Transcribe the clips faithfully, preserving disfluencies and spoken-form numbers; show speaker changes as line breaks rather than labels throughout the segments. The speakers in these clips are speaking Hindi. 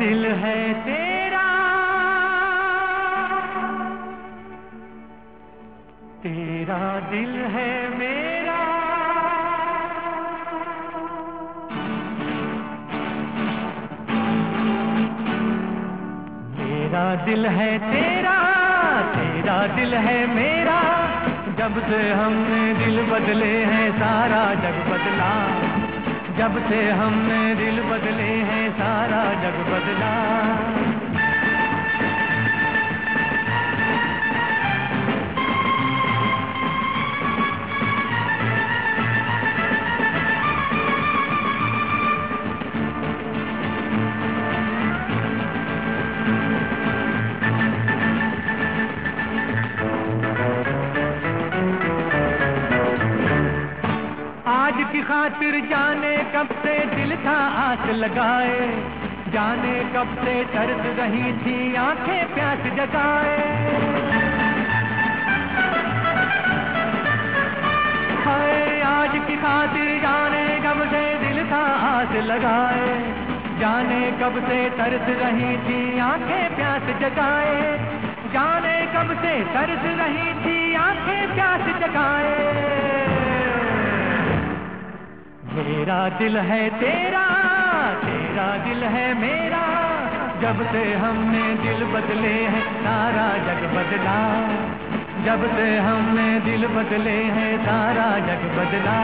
दिल है तेरा, तेरा दिल है मेरा, मेरा दिल है तेरा, तेरा दिल है मेरा। जब से हमने दिल बदले हैं सारा जग बदला, जब से हमने दिल बदले हैं सारा जग बदला। आज की खातिर जाने कब से दिल था आस लगाए, जाने कब से तरस रही थी आंखें प्यास जगाए। हाय आज की खातिर जाने कब से दिल था आस लगाए, जाने कब से तरस रही थी आंखें प्यास जगाए, जाने कब से तरस रही थी आंखें प्यास जगाए। मेरा दिल है तेरा, तेरा दिल है मेरा। जब से हमने दिल बदले हैं सारा जग बदला, जब से हमने दिल बदले हैं सारा जग बदला।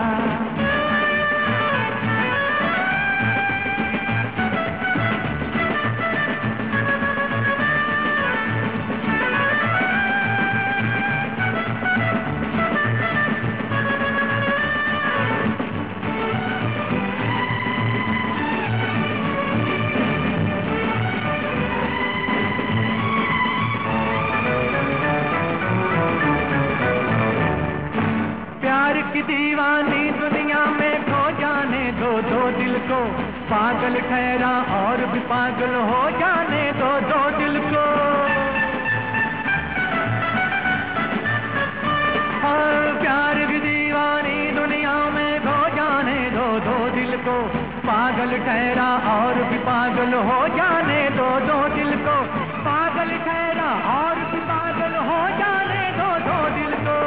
की दीवानी दुनिया में खो जाने दो, दो दिल को पागल ठहरा और भी पागल हो जाने दो, दो दिल को। और प्यार की दीवानी दुनिया में खो जाने दो, दो दिल को पागल ठहरा और भी पागल हो जाने दो, दो दिल को पागल ठहरा और भी पागल हो जाने दो, दो दिल को।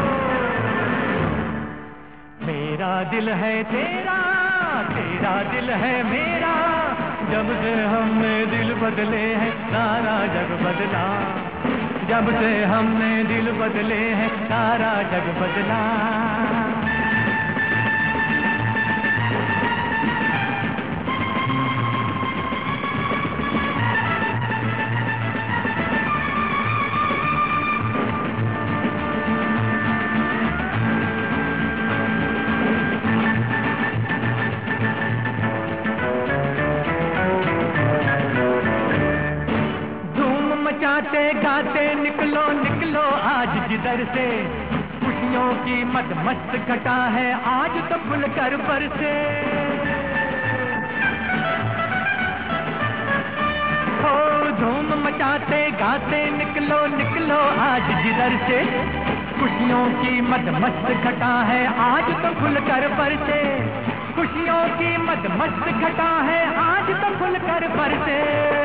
मेरा दिल है तेरा, तेरा दिल है मेरा। जब से हमने दिल बदले हैं सारा जग बदला, जब से हमने दिल बदले हैं सारा जग बदला। गाते गाते निकलो निकलो आज जिधर से, खुशियों की मद मस्त घटा है आज तो खुल कर बरसे। हो धूम मचाते गाते निकलो निकलो आज जिधर से, खुशियों की मद मस्त घटा है आज तो खुल कर बरसे, खुशियों की मद मस्त घटा है आज तो खुल कर बरसे।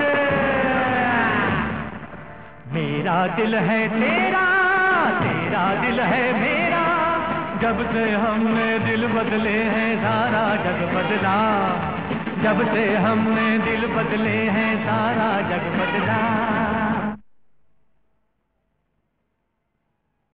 मेरा दिल है तेरा, तेरा दिल है मेरा। जब से हमने दिल बदले हैं सारा जग बदला, जब से हमने दिल बदले हैं सारा जग बदला।